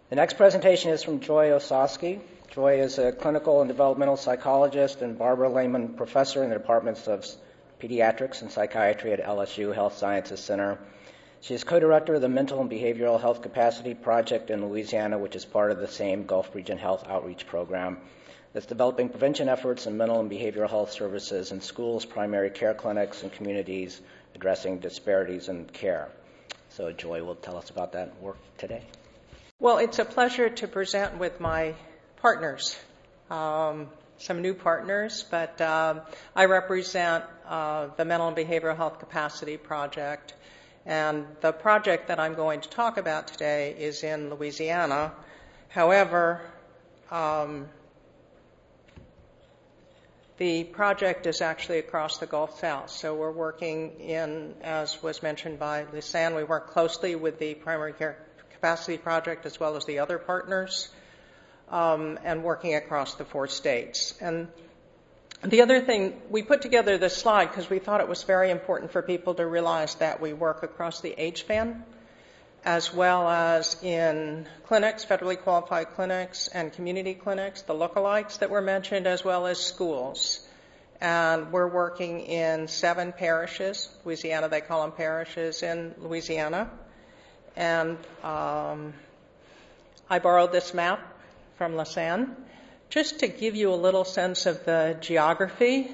The next presentation is from Joy Osowski. Joy is a clinical and developmental psychologist and Barbara Lehman professor in the departments of pediatrics and psychiatry at LSU Health Sciences Center. She is co-director of the Mental and Behavioral Health Capacity Project in Louisiana, which is part of the same Gulf Region Health Outreach Program that's developing prevention efforts in mental and behavioral health services in schools, primary care clinics, and communities addressing disparities in care. So Joy will tell us about that work today. Well, it's a pleasure to present with my partners, some new partners, but I represent the Mental and Behavioral Health Capacity Project, and the project that I'm going to talk about today is in Louisiana. However, the project is actually across the Gulf South, so we're working in, as was mentioned by Lisanne, we work closely with the Primary Care Capacity Project as well as the other partners, and working across the 4 states. And the other thing, we put together this slide because we thought it was very important for people to realize that we work across the age span, as well as in clinics, federally qualified clinics and community clinics, the lookalikes that were mentioned, as well as schools. And we're working in 7 parishes. Louisiana, they call them parishes in Louisiana. And I borrowed this map from Lisanne just to give you a little sense of the geography.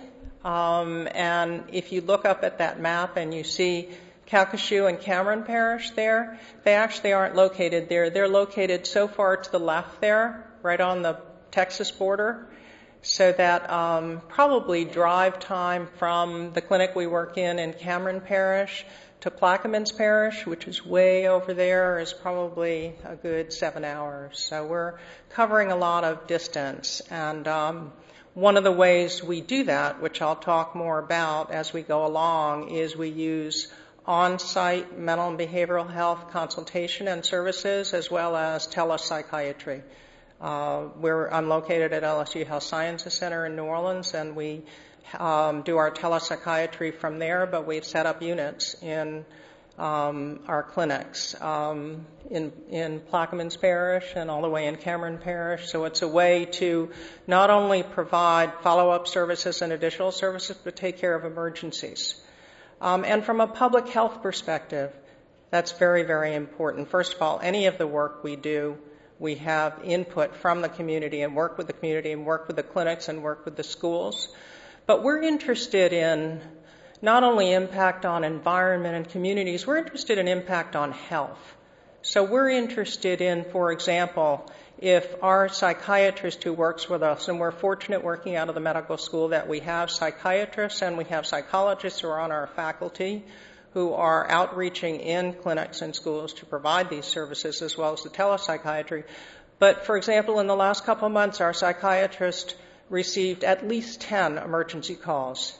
And if you look up at that map and you see Calcasieu and Cameron Parish there, they actually aren't located there. They're located so far to the left there, right on the Texas border, so that probably drive time from the clinic we work in Cameron Parish to Plaquemines Parish, which is way over there, is probably a good 7 hours. So we're covering a lot of distance. And one of the ways we do that, which I'll talk more about as we go along, is we use on-site mental and behavioral health consultation and services, as well as telepsychiatry. I'm located at LSU Health Sciences Center in New Orleans, and we do our telepsychiatry from there, but we've set up units in our clinics in Plaquemines Parish and all the way in Cameron Parish. So it's a way to not only provide follow-up services and additional services, but take care of emergencies. And from a public health perspective, that's very, very important. First of all, any of the work we do, we have input from the community and work with the community and work with the clinics and work with the schools. But we're interested in not only impact on environment and communities, we're interested in impact on health. So we're interested in, for example, if our psychiatrist who works with us, and we're fortunate working out of the medical school that we have psychiatrists and we have psychologists who are on our faculty who are outreaching in clinics and schools to provide these services, as well as the telepsychiatry. But, for example, in the last couple of months, our psychiatrist received at least 10 emergency calls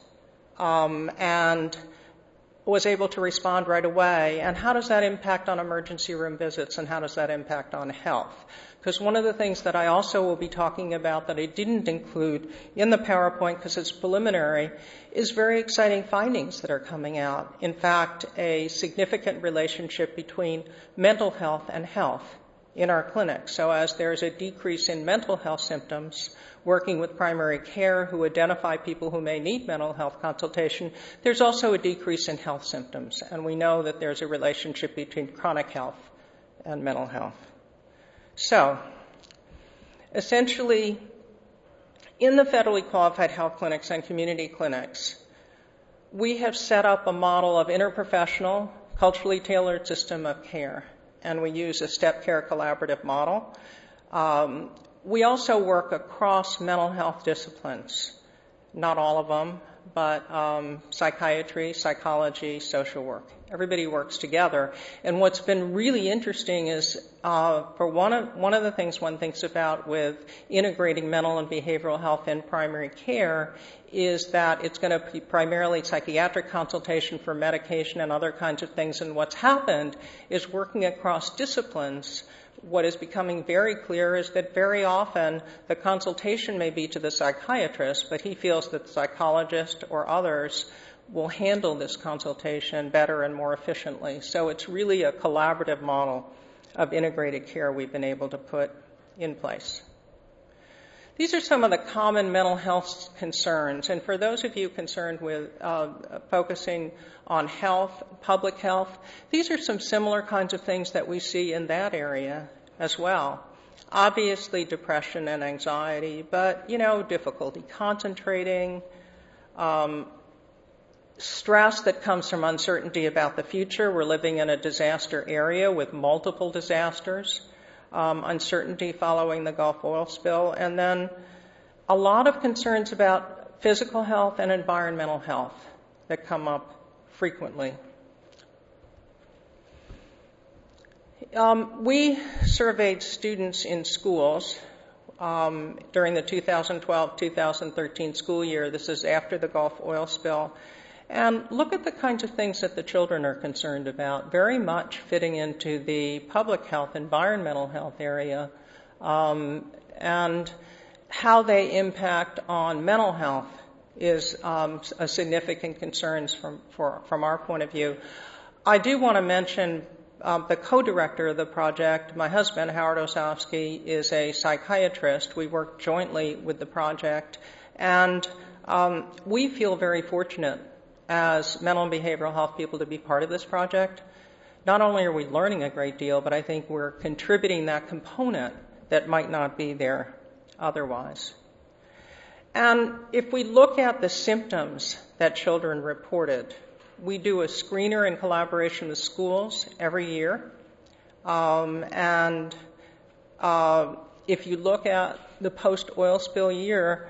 and was able to respond right away. And how does that impact on emergency room visits, and how does that impact on health? Because one of the things that I also will be talking about that I didn't include in the PowerPoint because it's preliminary is very exciting findings that are coming out. In fact, a significant relationship between mental health and health in our clinics. So as there's a decrease in mental health symptoms, working with primary care who identify people who may need mental health consultation, there's also a decrease in health symptoms. And we know that there's a relationship between chronic health and mental health. So, essentially, in the federally qualified health clinics and community clinics, we have set up a model of interprofessional, culturally tailored system of care, and we use a step care collaborative model. We also work across mental health disciplines, not all of them, but psychiatry, psychology, social work. Everybody works together. And what's been really interesting is, for one of the things one thinks about with integrating mental and behavioral health in primary care is that it's going to be primarily psychiatric consultation for medication and other kinds of things. And what's happened is working across disciplines, what is becoming very clear is that very often the consultation may be to the psychiatrist, but he feels that the psychologist or others will handle this consultation better and more efficiently. So it's really a collaborative model of integrated care we've been able to put in place. These are some of the common mental health concerns, and for those of you concerned with focusing on health, public health, these are some similar kinds of things that we see in that area as well. Obviously, depression and anxiety, but, difficulty concentrating, stress that comes from uncertainty about the future. We're living in a disaster area with multiple disasters. Uncertainty following the Gulf oil spill, and then a lot of concerns about physical health and environmental health that come up frequently. We surveyed students in schools during the 2012-2013 school year. This is after the Gulf oil spill. And look at the kinds of things that the children are concerned about, very much fitting into the public health, environmental health area, and how they impact on mental health is a significant concern from our point of view. I do want to mention the co-director of the project, my husband, Howard Osofsky, is a psychiatrist. We work jointly with the project, and we feel very fortunate as mental and behavioral health people to be part of this project. Not only are we learning a great deal, but I think we're contributing that component that might not be there otherwise. And if we look at the symptoms that children reported, we do a screener in collaboration with schools every year. If you look at the post-oil spill year,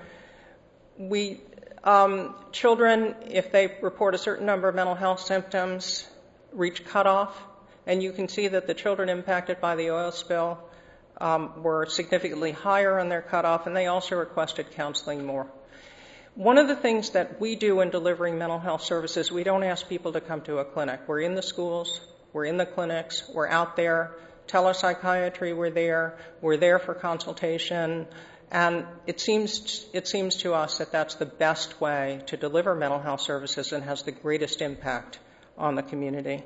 children, if they report a certain number of mental health symptoms, reach cutoff, and you can see that the children impacted by the oil spill were significantly higher on their cutoff, and they also requested counseling more. One of the things that we do in delivering mental health services, we don't ask people to come to a clinic. We're in the schools, we're in the clinics, we're out there, telepsychiatry, we're there for consultation. And it seems to us that that's the best way to deliver mental health services and has the greatest impact on the community.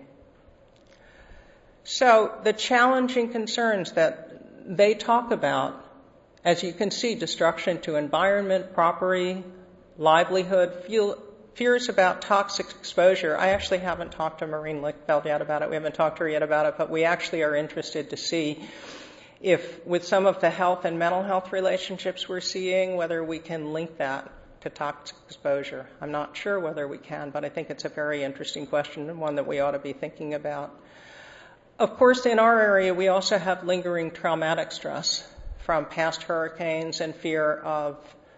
So the challenging concerns that they talk about, as you can see, destruction to environment, property, livelihood, fears about toxic exposure. I actually haven't talked to Maureen Lichfeld yet about it. We haven't talked to her yet about it, but we actually are interested to see if, with some of the health and mental health relationships we're seeing, whether we can link that to toxic exposure. I'm not sure whether we can, but I think it's a very interesting question and one that we ought to be thinking about. Of course, in our area, we also have lingering traumatic stress from past hurricanes and fear of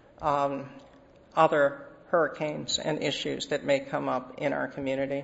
other hurricanes and issues that may come up in our community.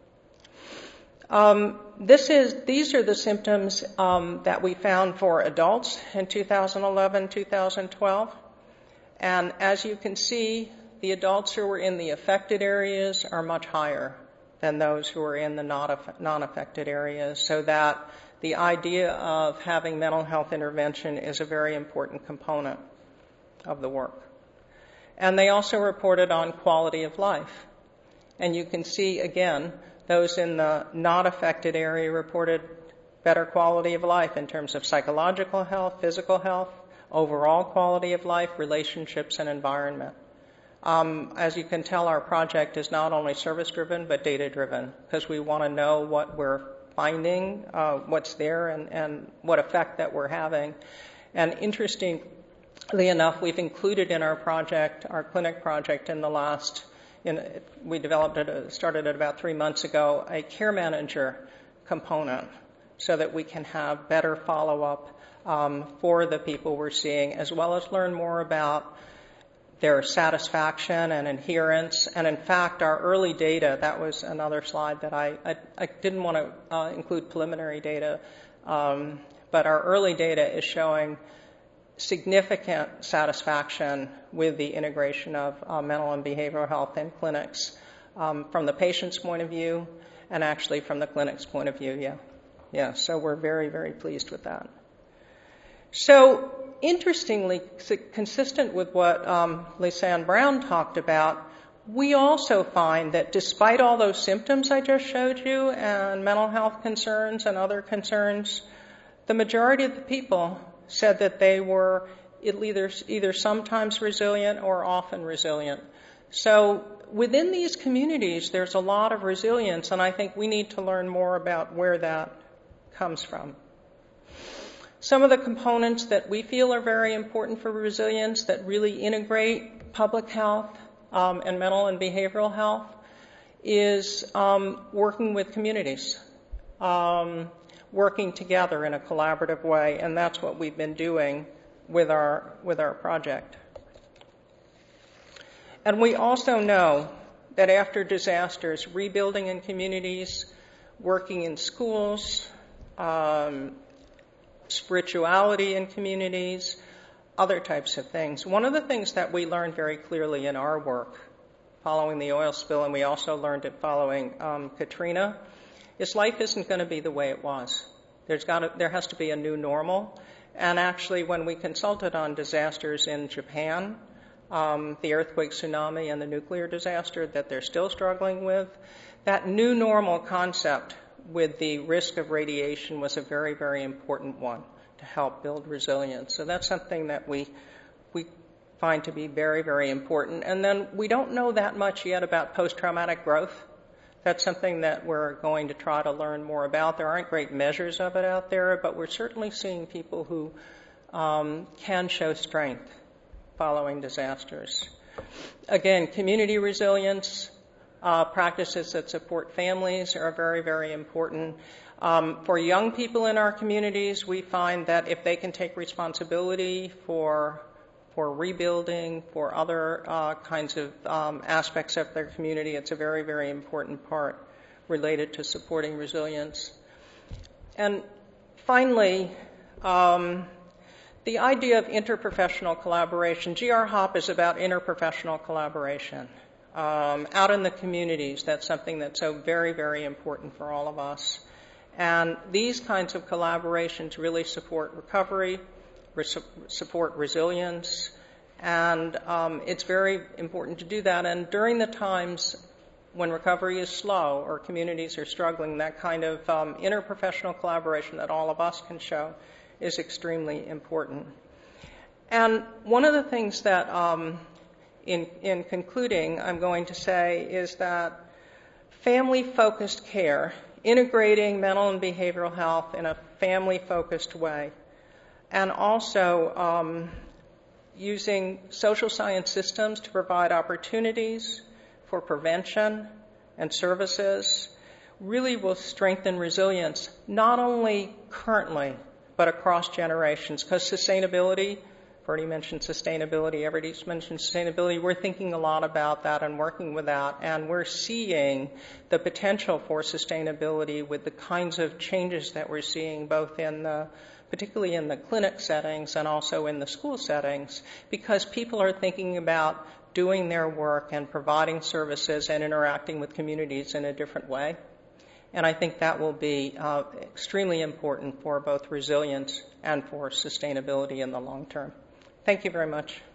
These are the symptoms that we found for adults in 2011-2012. And as you can see, the adults who were in the affected areas are much higher than those who are in the non-affected areas, so that the idea of having mental health intervention is a very important component of the work. And they also reported on quality of life. And you can see, again, those in the not affected area reported better quality of life in terms of psychological health, physical health, overall quality of life, relationships, and environment. As you can tell, our project is not only service-driven, but data-driven, because we want to know what we're finding, what's there, and what effect that we're having. And interestingly enough, we've included in our project, our clinic project, we started it about 3 months ago, a care manager component so that we can have better follow-up for the people we're seeing, as well as learn more about their satisfaction and adherence. And in fact, our early data, that was another slide that I didn't want to include preliminary data, but our early data is showing significant satisfaction with the integration of mental and behavioral health in clinics from the patient's point of view and actually from the clinic's point of view. Yeah. So we're very, very pleased with that. So interestingly, consistent with what Lisanne Brown talked about, we also find that despite all those symptoms I just showed you and mental health concerns and other concerns, the majority of the people said that they were either sometimes resilient or often resilient. So within these communities, there's a lot of resilience, and I think we need to learn more about where that comes from. Some of the components that we feel are very important for resilience that really integrate public health and mental and behavioral health is working with communities, working together in a collaborative way, and that's what we've been doing with our project. And we also know that after disasters, rebuilding in communities, working in schools, spirituality in communities, other types of things. One of the things that we learned very clearly in our work following the oil spill, and we also learned it following Katrina, is life isn't going to be the way it was. There has to be a new normal. And actually, when we consulted on disasters in Japan, the earthquake, tsunami, and the nuclear disaster that they're still struggling with, that new normal concept with the risk of radiation was a very, very important one to help build resilience. So that's something that we find to be very, very important. And then we don't know that much yet about post-traumatic growth. That's something that we're going to try to learn more about. There aren't great measures of it out there, but we're certainly seeing people who can show strength following disasters. Again, community resilience, practices that support families are very, very important. For young people in our communities, we find that if they can take responsibility for rebuilding, for other kinds of aspects of their community, it's a very, very important part related to supporting resilience. And finally, the idea of interprofessional collaboration. GR HOP is about interprofessional collaboration. Out in the communities, that's something that's so very, very important for all of us. And these kinds of collaborations really support recovery, support resilience, and it's very important to do that. And during the times when recovery is slow or communities are struggling, that kind of interprofessional collaboration that all of us can show is extremely important. And one of the things that, in concluding, I'm going to say is that family-focused care, integrating mental and behavioral health in a family-focused way, and also using social science systems to provide opportunities for prevention and services really will strengthen resilience, not only currently, but across generations. Because sustainability, Bertie mentioned sustainability, everybody's mentioned sustainability. We're thinking a lot about that and working with that, and we're seeing the potential for sustainability with the kinds of changes that we're seeing both particularly in the clinic settings and also in the school settings, because people are thinking about doing their work and providing services and interacting with communities in a different way. And I think that will be extremely important for both resilience and for sustainability in the long term. Thank you very much.